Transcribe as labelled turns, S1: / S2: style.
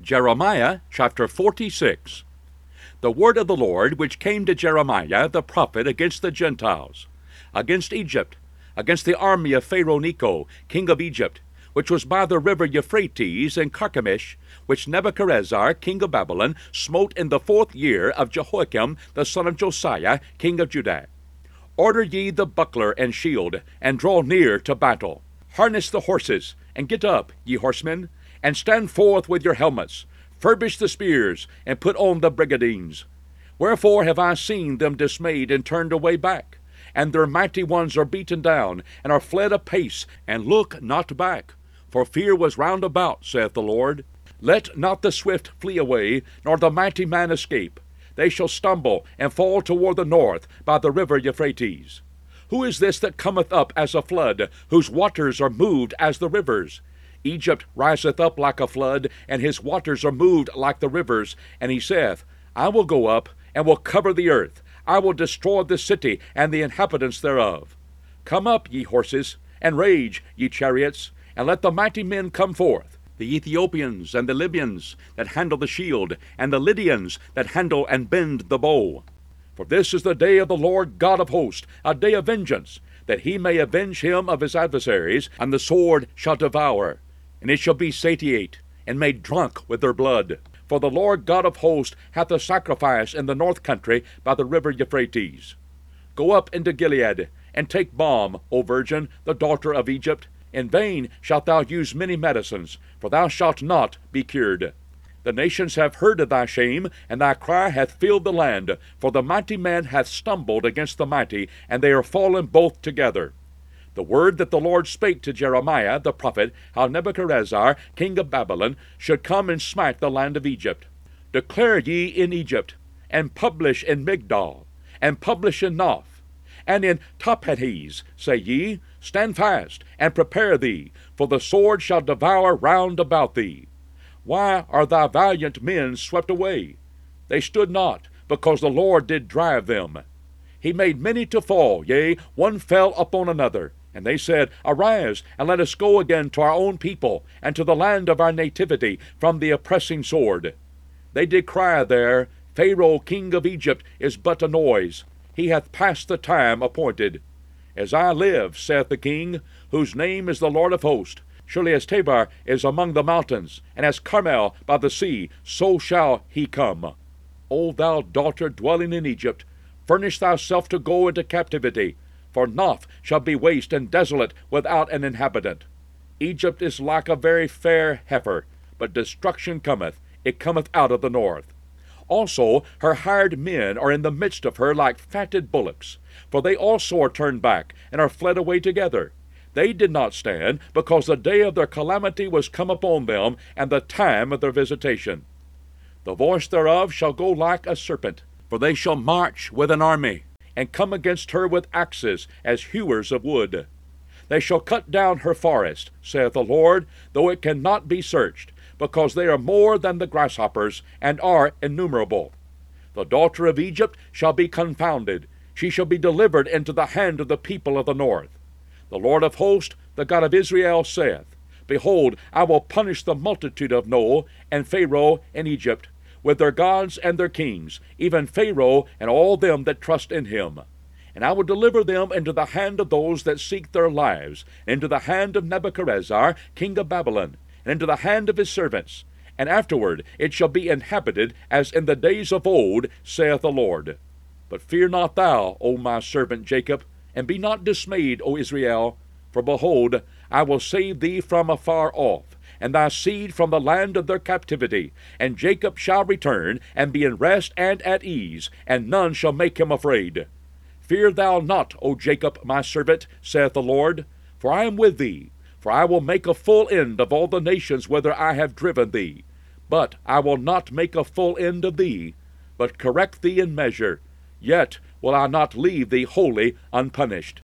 S1: Jeremiah chapter 46. The word of the Lord which came to Jeremiah the prophet against the Gentiles, against Egypt, against the army of Pharaoh Necho, king of Egypt, which was by the river Euphrates in Carchemish, which Nebuchadnezzar, king of Babylon, smote in the 4th year of Jehoiakim the son of Josiah, king of Judah. Order ye the buckler and shield, and draw near to battle. Harness the horses, and get up, ye horsemen, and stand forth with your helmets. Furbish the spears, and put on the brigadines. Wherefore have I seen them dismayed and turned away back? And their mighty ones are beaten down, and are fled apace, and look not back. For fear was round about, saith the Lord. Let not the swift flee away, nor the mighty man escape. They shall stumble, and fall toward the north, by the river Euphrates. Who is this that cometh up as a flood, whose waters are moved as the rivers? Egypt riseth up like a flood, and his waters are moved like the rivers. And he saith, I will go up, and will cover the earth. I will destroy the city, and the inhabitants thereof. Come up, ye horses, and rage, ye chariots, and let the mighty men come forth, the Ethiopians and the Libyans that handle the shield, and the Lydians that handle and bend the bow. For this is the day of the Lord God of hosts, a day of vengeance, that he may avenge him of his adversaries, and the sword shall devour, and it shall be satiate, and made drunk with their blood. For the Lord God of hosts hath a sacrifice in the north country by the river Euphrates. Go up into Gilead, and take balm, O virgin, the daughter of Egypt. In vain shalt thou use many medicines, for thou shalt not be cured. The nations have heard of thy shame, and thy cry hath filled the land. For the mighty man hath stumbled against the mighty, and they are fallen both together. The word that the Lord spake to Jeremiah the prophet, how Nebuchadnezzar, king of Babylon, should come and smite the land of Egypt. Declare ye in Egypt, and publish in Migdol, and publish in Noph, and in Tahpanhes, say ye, Stand fast, and prepare thee, for the sword shall devour round about thee. Why are thy valiant men swept away? They stood not, because the Lord did drive them. He made many to fall, yea, one fell upon another. And they said, Arise, and let us go again to our own people, and to the land of our nativity, from the oppressing sword. They did cry there, Pharaoh king of Egypt is but a noise. He hath passed the time appointed. As I live, saith the king, whose name is the Lord of hosts, surely as Tabor is among the mountains, and as Carmel by the sea, so shall he come. O thou daughter dwelling in Egypt, furnish thyself to go into captivity, for Noph shall be waste and desolate without an inhabitant. Egypt is like a very fair heifer, but destruction cometh, it cometh out of the north. Also her hired men are in the midst of her like fatted bullocks, for they also are turned back, and are fled away together. They did not stand, because the day of their calamity was come upon them, and the time of their visitation. The voice thereof shall go like a serpent, for they shall march with an army, and come against her with axes, as hewers of wood. They shall cut down her forest, saith the Lord, though it cannot be searched, because they are more than the grasshoppers, and are innumerable. The daughter of Egypt shall be confounded, she shall be delivered into the hand of the people of the north. The Lord of hosts, the God of Israel, saith, Behold, I will punish the multitude of No, and Pharaoh, and Egypt, with their gods and their kings, even Pharaoh and all them that trust in him. And I will deliver them into the hand of those that seek their lives, into the hand of Nebuchadnezzar, king of Babylon, and into the hand of his servants. And afterward it shall be inhabited as in the days of old, saith the Lord. But fear not thou, O my servant Jacob, and be not dismayed, O Israel, for behold, I will save thee from afar off, and thy seed from the land of their captivity. And Jacob shall return, and be in rest and at ease, and none shall make him afraid. Fear thou not, O Jacob, my servant, saith the Lord, for I am with thee. For I will make a full end of all the nations whither I have driven thee. But I will not make a full end of thee, but correct thee in measure. Yet will I not leave thee wholly unpunished.